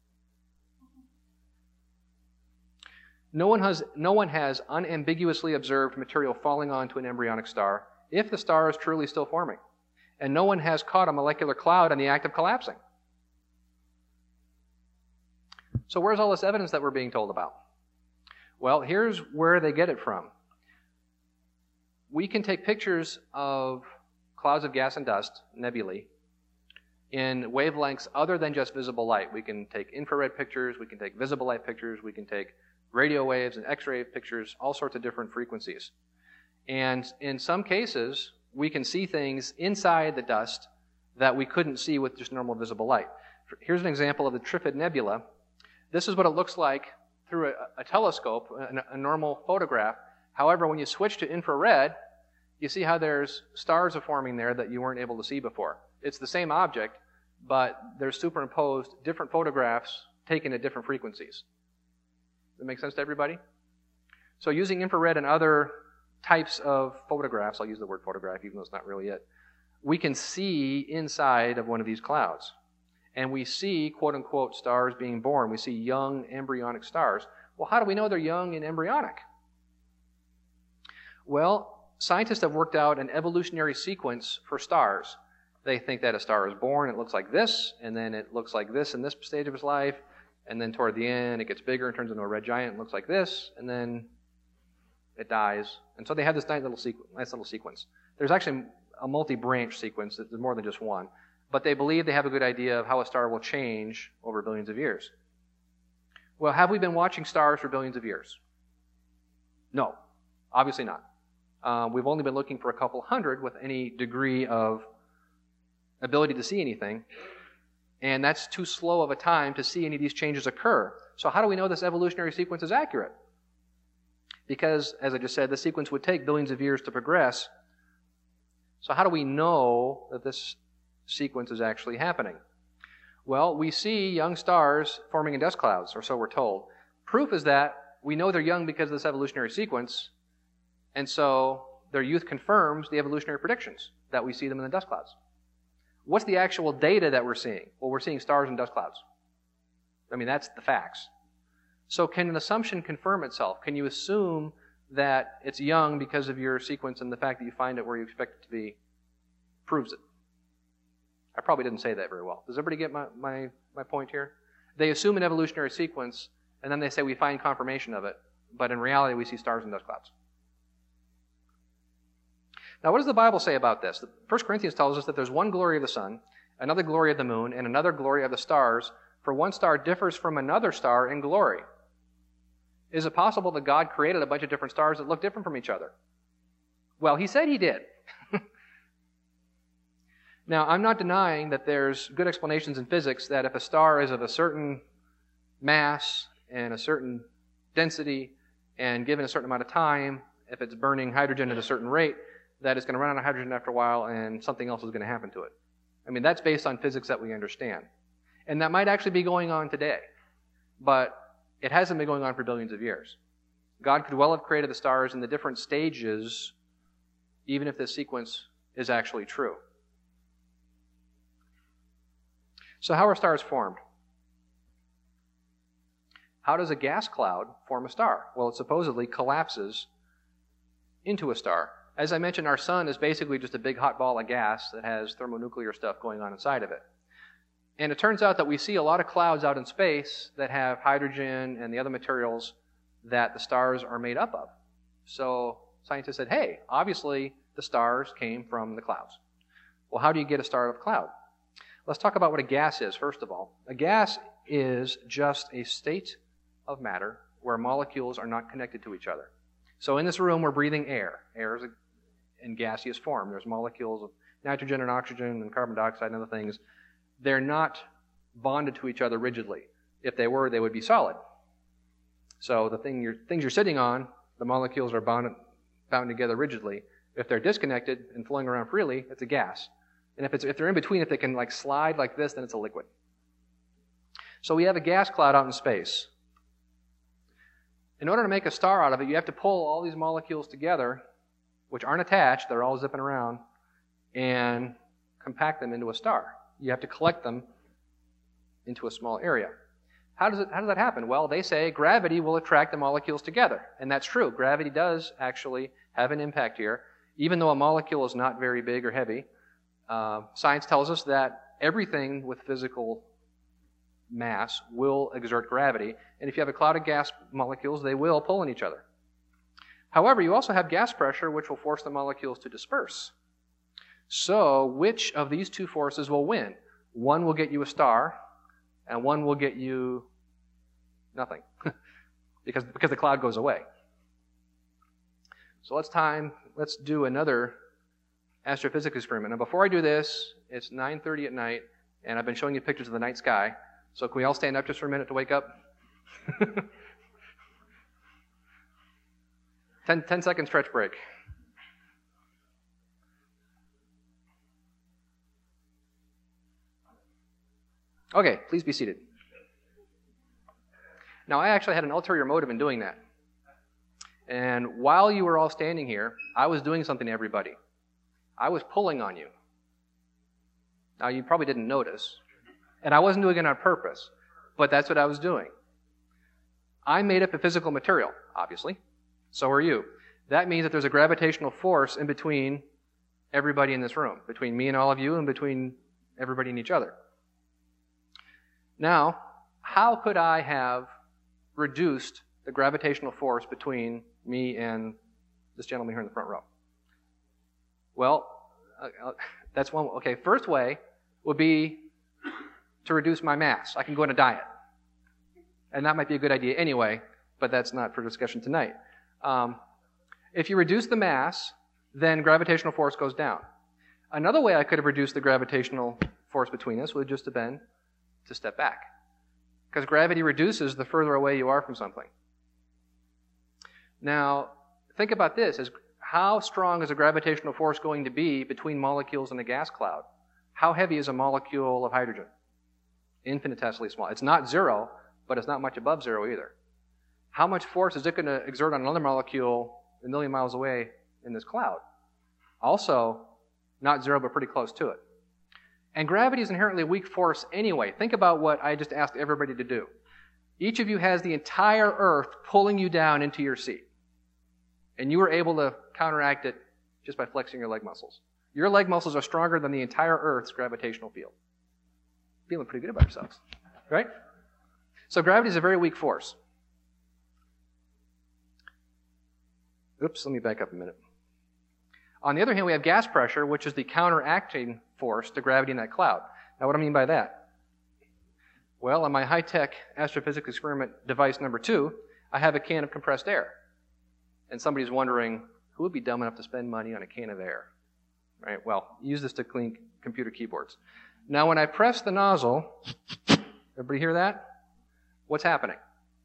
No one has, no one has unambiguously observed material falling onto an embryonic star if the star is truly still forming. And no one has caught a molecular cloud in the act of collapsing. So where's all this evidence that we're being told about? Well, here's where they get it from. We can take pictures of clouds of gas and dust, nebulae, in wavelengths other than just visible light. We can take infrared pictures, we can take visible light pictures, we can take radio waves and X-ray pictures, all sorts of different frequencies. And in some cases, we can see things inside the dust that we couldn't see with just normal visible light. Here's an example of the Trifid Nebula. This is what it looks like through a, a telescope, a, a normal photograph. However, when you switch to infrared, you see how there's stars are forming there that you weren't able to see before. It's the same object, but they're superimposed different photographs taken at different frequencies. Does that make sense to everybody? So using infrared and other types of photographs, I'll use the word photograph even though it's not really it, we can see inside of one of these clouds. And we see, quote-unquote, stars being born. We see young embryonic stars. Well, how do we know they're young and embryonic? Well, scientists have worked out an evolutionary sequence for stars. They think that a star is born, it looks like this, and then it looks like this in this stage of its life, and then toward the end it gets bigger and turns into a red giant and looks like this, and then it dies. And so they have this nice little, sequ- nice little sequence. There's actually a multi-branch sequence. There's more than just one. But they believe they have a good idea of how a star will change over billions of years. Well, have we been watching stars for billions of years? No, obviously not. Uh, we've only been looking for a couple hundred with any degree of ability to see anything, and that's too slow of a time to see any of these changes occur. So how do we know this evolutionary sequence is accurate? Because, as I just said, the sequence would take billions of years to progress. So how do we know that this sequence is actually happening? Well, we see young stars forming in dust clouds, or so we're told. Proof is that we know they're young because of this evolutionary sequence, and so their youth confirms the evolutionary predictions that we see them in the dust clouds. What's the actual data that we're seeing? Well, we're seeing stars in dust clouds. I mean, that's the facts. So can an assumption confirm itself? Can you assume that it's young because of your sequence and the fact that you find it where you expect it to be proves it? I probably didn't say that very well. Does everybody get my, my, my point here? They assume an evolutionary sequence, and then they say we find confirmation of it, but in reality we see stars and dust clouds. Now, what does the Bible say about this? First Corinthians tells us that there's one glory of the sun, another glory of the moon, and another glory of the stars, for one star differs from another star in glory. Is it possible that God created a bunch of different stars that look different from each other? Well, he said he did. Now, I'm not denying that there's good explanations in physics that if a star is of a certain mass and a certain density and given a certain amount of time, if it's burning hydrogen at a certain rate, that it's going to run out of hydrogen after a while and something else is going to happen to it. I mean, that's based on physics that we understand. And that might actually be going on today, but it hasn't been going on for billions of years. God could well have created the stars in the different stages, even if this sequence is actually true. So how are stars formed? How does a gas cloud form a star? Well, it supposedly collapses into a star. As I mentioned, our sun is basically just a big hot ball of gas that has thermonuclear stuff going on inside of it. And it turns out that we see a lot of clouds out in space that have hydrogen and the other materials that the stars are made up of. So scientists said, hey, obviously the stars came from the clouds. Well, how do you get a star out of a cloud? Let's talk about what a gas is, first of all. A gas is just a state of matter where molecules are not connected to each other. So in this room, we're breathing air. Air is in gaseous form. There's molecules of nitrogen and oxygen and carbon dioxide and other things. They're not bonded to each other rigidly. If they were, they would be solid. So the thing you're, things you're sitting on, the molecules are bonded, bound together rigidly. If they're disconnected and flowing around freely, it's a gas. And if, it's, if they're in between, if they can like slide like this, then it's a liquid. So we have a gas cloud out in space. In order to make a star out of it, you have to pull all these molecules together, which aren't attached, they're all zipping around, and compact them into a star. You have to collect them into a small area. How does it, how does that happen? Well, they say gravity will attract the molecules together. And that's true. Gravity does actually have an impact here. Even though a molecule is not very big or heavy, uh, science tells us that everything with physical mass will exert gravity. And if you have a cloud of gas molecules, they will pull on each other. However, you also have gas pressure, which will force the molecules to disperse. So, which of these two forces will win? One will get you a star, and one will get you nothing, because, because the cloud goes away. So let's time, let's do another astrophysics experiment. Now, before I do this, it's nine thirty at night, and I've been showing you pictures of the night sky. So can we all stand up just for a minute to wake up? ten, ten second stretch break. Okay, please be seated. Now, I actually had an ulterior motive in doing that. And while you were all standing here, I was doing something to everybody. I was pulling on you. Now, you probably didn't notice. And I wasn't doing it on purpose. But that's what I was doing. I made up a physical material, obviously. So are you. That means that there's a gravitational force in between everybody in this room. Between me and all of you and between everybody and each other. Now, how could I have reduced the gravitational force between me and this gentleman here in the front row? Well, uh, that's one. Okay, first way would be to reduce my mass. I can go on a diet. And that might be a good idea anyway, but that's not for discussion tonight. Um, if you reduce the mass, then gravitational force goes down. Another way I could have reduced the gravitational force between us would just have been to step back. Because gravity reduces the further away you are from something. Now, think about this. Is how strong is a gravitational force going to be between molecules in a gas cloud? How heavy is a molecule of hydrogen? Infinitesimally small. It's not zero, but it's not much above zero either. How much force is it going to exert on another molecule a million miles away in this cloud? Also, not zero, but pretty close to it. And gravity is inherently a weak force anyway. Think about what I just asked everybody to do. Each of you has the entire earth pulling you down into your seat. And you were able to counteract it just by flexing your leg muscles. Your leg muscles are stronger than the entire earth's gravitational field. Feeling pretty good about yourselves, right? So gravity is a very weak force. Oops, let me back up a minute. On the other hand, we have gas pressure, which is the counteracting force to gravity in that cloud. Now, what do I mean by that? Well, on my high-tech astrophysics experiment device number two, I have a can of compressed air. And somebody's wondering, who would be dumb enough to spend money on a can of air? Right? Well, use this to clean computer keyboards. Now, when I press the nozzle, everybody hear that? What's happening?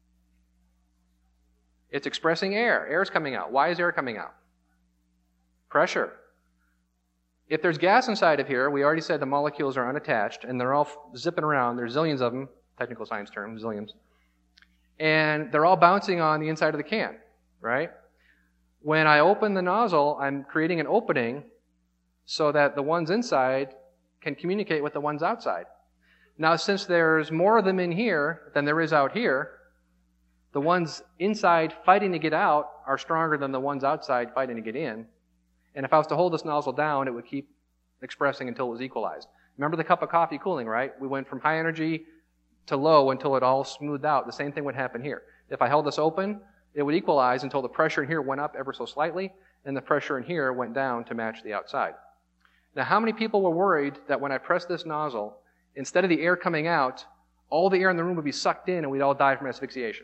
It's expressing air. Air is coming out. Why is air coming out? Pressure. If there's gas inside of here, we already said the molecules are unattached, and they're all zipping around. There's zillions of them, technical science term, zillions. And they're all bouncing on the inside of the can, right? When I open the nozzle, I'm creating an opening so that the ones inside can communicate with the ones outside. Now, since there's more of them in here than there is out here, the ones inside fighting to get out are stronger than the ones outside fighting to get in. And if I was to hold this nozzle down, it would keep expressing until it was equalized. Remember the cup of coffee cooling, right? We went from high energy to low until it all smoothed out. The same thing would happen here. If I held this open, it would equalize until the pressure in here went up ever so slightly, and the pressure in here went down to match the outside. Now, how many people were worried that when I pressed this nozzle, instead of the air coming out, all the air in the room would be sucked in and we'd all die from asphyxiation?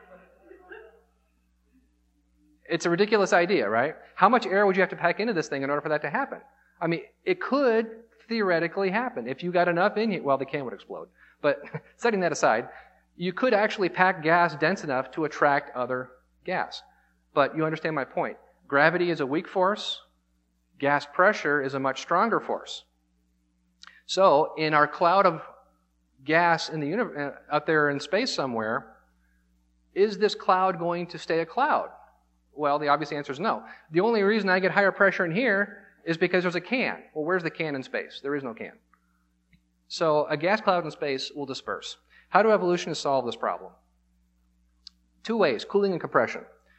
It's a ridiculous idea, right? How much air would you have to pack into this thing in order for that to happen? I mean, it could theoretically happen. If you got enough in here, well, the can would explode. But setting that aside, you could actually pack gas dense enough to attract other gas. But you understand my point. Gravity is a weak force. Gas pressure is a much stronger force. So, in our cloud of gas in the universe, out there in space somewhere, is this cloud going to stay a cloud? Well, the obvious answer is no. The only reason I get higher pressure in here is because there's a can. Well, where's the can in space? There is no can. So a gas cloud in space will disperse. How do evolutionists solve this problem? Two ways, cooling and compression.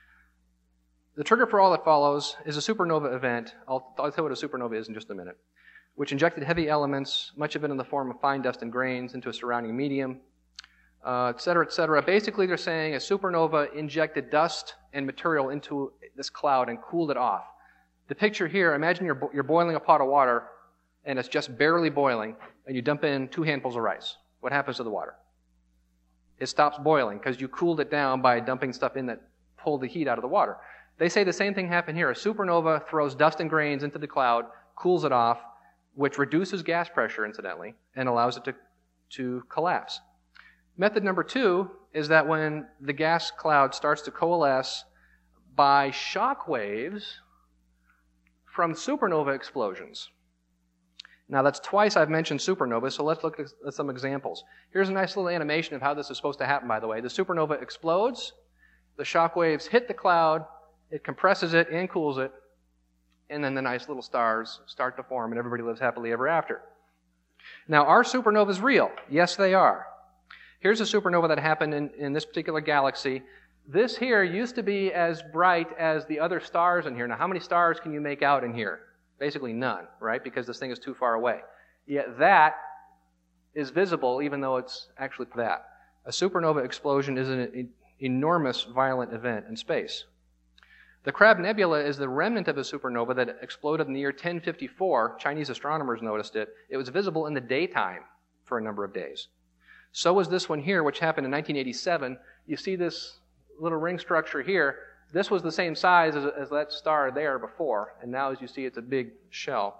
The trigger for all that follows is a supernova event. I'll, I'll tell you what a supernova is in just a minute, which injected heavy elements, much of it in the form of fine dust and grains, into a surrounding medium, uh, et cetera, et cetera. Basically, they're saying a supernova injected dust and material into this cloud and cooled it off. The picture here, imagine you're, bo- you're boiling a pot of water, and it's just barely boiling, and you dump in two handfuls of rice. What happens to the water? It stops boiling because you cooled it down by dumping stuff in that pulled the heat out of the water. They say the same thing happened here. A supernova throws dust and grains into the cloud, cools it off, which reduces gas pressure, incidentally, and allows it to, to collapse. Method number two is that when the gas cloud starts to coalesce by shock waves from supernova explosions. Now, that's twice I've mentioned supernovas, so let's look at some examples. Here's a nice little animation of how this is supposed to happen, by the way. The supernova explodes, the shock waves hit the cloud, it compresses it and cools it, and then the nice little stars start to form, and everybody lives happily ever after. Now, are supernovas real? Yes, they are. Here's a supernova that happened in, in this particular galaxy. This here used to be as bright as the other stars in here. Now, how many stars can you make out in here? Basically none, right? Because this thing is too far away. Yet that is visible even though it's actually that. A supernova explosion is an enormous violent event in space. The Crab Nebula is the remnant of a supernova that exploded in the year ten fifty-four. Chinese astronomers noticed it. It was visible in the daytime for a number of days. So was this one here, which happened in nineteen eighty-seven. You see this little ring structure here. This was the same size as, as that star there before, and now as you see, it's a big shell.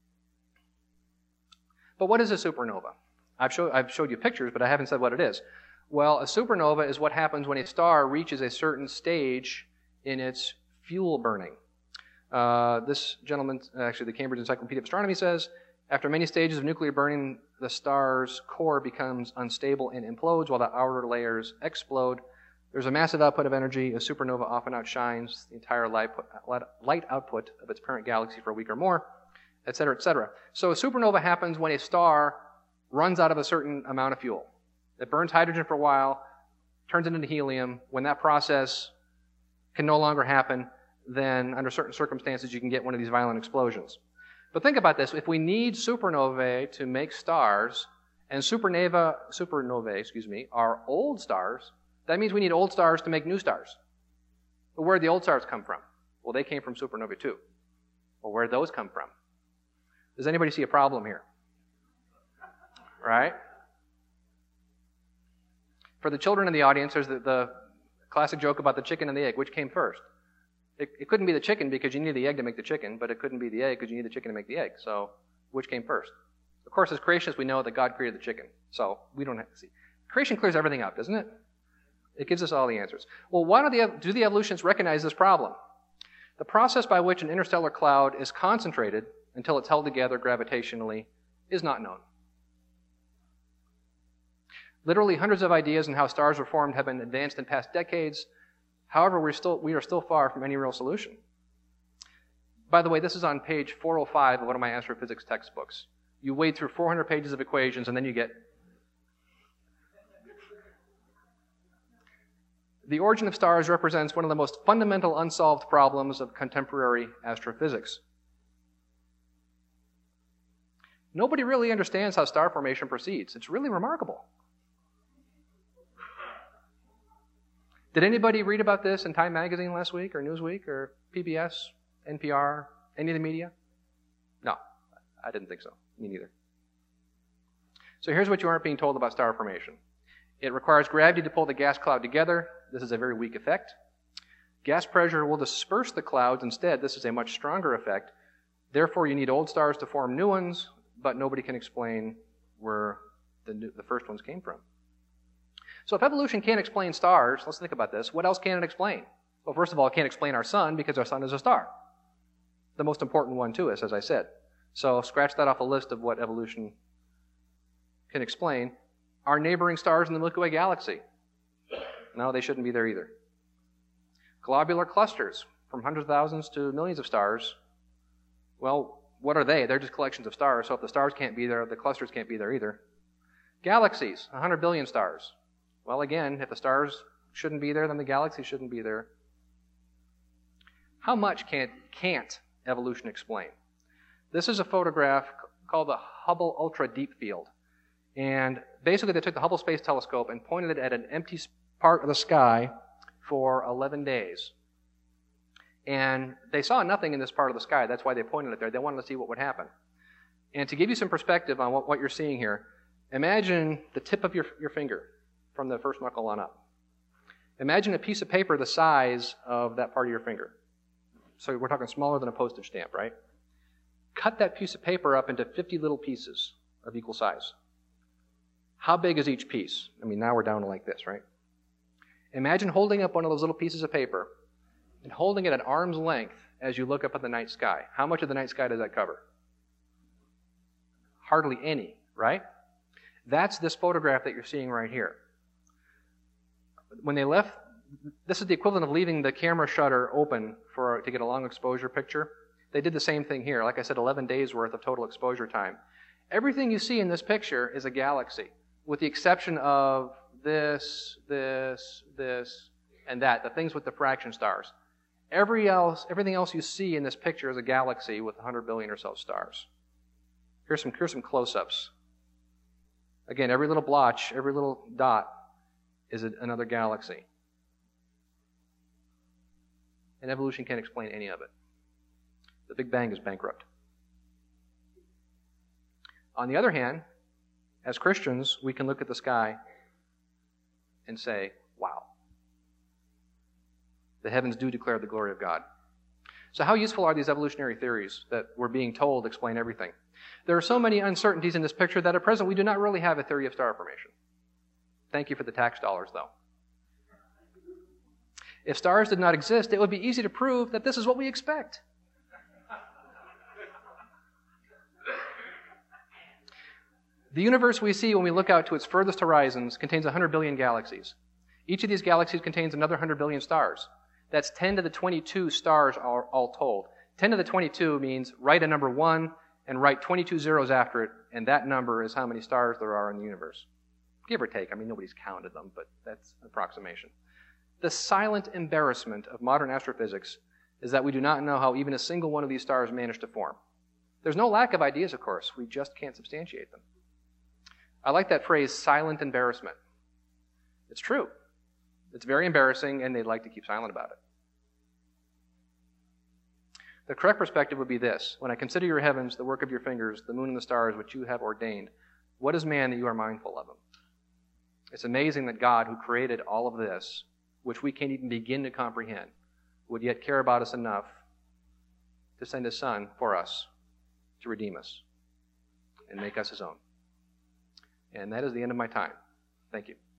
But what is a supernova? I've, show, I've showed you pictures, but I haven't said what it is. Well, a supernova is what happens when a star reaches a certain stage in its fuel burning. Uh, this gentleman, actually the Cambridge Encyclopedia of Astronomy says, after many stages of nuclear burning, the star's core becomes unstable and implodes while the outer layers explode. There's a massive output of energy. A supernova often outshines the entire light output of its parent galaxy for a week or more, et cetera, et cetera. So a supernova happens when a star runs out of a certain amount of fuel. It burns hydrogen for a while, turns it into helium. When that process can no longer happen, then under certain circumstances you can get one of these violent explosions. But think about this. If we need supernovae to make stars, and supernova, supernovae, excuse me, are old stars, that means we need old stars to make new stars. But where did the old stars come from? Well, they came from supernovae too. Well, where did those come from? Does anybody see a problem here? right? For the children in the audience, there's the, the classic joke about the chicken and the egg. Which came first? It, it couldn't be the chicken because you need the egg to make the chicken, but it couldn't be the egg because you need the chicken to make the egg. So which came first? Of course, as creationists, we know that God created the chicken. So we don't have to see. Creation clears everything up, doesn't it? It gives us all the answers. Well, why do the, do the evolutionists recognize this problem? The process by which an interstellar cloud is concentrated until it's held together gravitationally is not known. Literally hundreds of ideas on how stars were formed have been advanced in past decades. However, we're still, we are still far from any real solution. By the way, this is on page four oh five of one of my astrophysics textbooks. You wade through four hundred pages of equations, and then you get... The origin of stars represents one of the most fundamental unsolved problems of contemporary astrophysics. Nobody really understands how star formation proceeds. It's really remarkable. Did anybody read about this in Time Magazine last week, or Newsweek, or P B S, N P R, any of the media? No, I didn't think so. Me neither. So here's what you aren't being told about star formation. It requires gravity to pull the gas cloud together. This is a very weak effect. Gas pressure will disperse the clouds instead. This is a much stronger effect. Therefore, you need old stars to form new ones, but nobody can explain where the, new, the first ones came from. So if evolution can't explain stars, let's think about this. What else can it explain? Well, first of all, it can't explain our sun because our sun is a star. The most important one to us, as I said. So scratch that off a list of what evolution can explain. Our neighboring stars in the Milky Way galaxy. No, they shouldn't be there either. Globular clusters from hundreds of thousands to millions of stars. Well, what are they? They're just collections of stars. So if the stars can't be there, the clusters can't be there either. Galaxies, one hundred billion stars. Well, again, if the stars shouldn't be there, then the galaxy shouldn't be there. How much can't, can't evolution explain? This is a photograph called the Hubble Ultra Deep Field. And basically they took the Hubble Space Telescope and pointed it at an empty part of the sky for eleven days. And they saw nothing in this part of the sky. That's why they pointed it there. They wanted to see what would happen. And to give you some perspective on what, what you're seeing here, imagine the tip of your, your finger from the first knuckle on up. Imagine a piece of paper the size of that part of your finger. So we're talking smaller than a postage stamp, right? Cut that piece of paper up into fifty little pieces of equal size. How big is each piece? I mean, now we're down to like this, right? Imagine holding up one of those little pieces of paper and holding it at arm's length as you look up at the night sky. How much of the night sky does that cover? Hardly any, right? That's this photograph that you're seeing right here. When they left, this is the equivalent of leaving the camera shutter open for to get a long exposure picture. They did the same thing here. Like I said, eleven days worth of total exposure time. Everything you see in this picture is a galaxy, with the exception of this, this, this, and that, the things with the fraction stars. Every else, everything else you see in this picture is a galaxy with one hundred billion or so stars. Here's some, here's some close-ups. Again, every little blotch, every little dot is another galaxy. And evolution can't explain any of it. The Big Bang is bankrupt. On the other hand, as Christians, we can look at the sky and say, wow. The heavens do declare the glory of God. So how useful are these evolutionary theories that we're being told explain everything? There are so many uncertainties in this picture that at present we do not really have a theory of star formation. Thank you for the tax dollars, though. If stars did not exist, it would be easy to prove that this is what we expect. The universe we see when we look out to its furthest horizons contains one hundred billion galaxies. Each of these galaxies contains another one hundred billion stars. That's ten to the twenty-two stars all, all told. ten to the twenty-two means write a number one and write twenty-two zeros after it, and that number is how many stars there are in the universe. Give or take. I mean, nobody's counted them, but that's an approximation. The silent embarrassment of modern astrophysics is that we do not know how even a single one of these stars managed to form. There's no lack of ideas, of course. We just can't substantiate them. I like that phrase, silent embarrassment. It's true. It's very embarrassing, and they'd like to keep silent about it. The correct perspective would be this. When I consider your heavens, the work of your fingers, the moon and the stars which you have ordained, What is man that you are mindful of him? It's amazing that God, who created all of this, which we can't even begin to comprehend, would yet care about us enough to send his Son for us to redeem us and make us his own. And that is the end of my time. Thank you.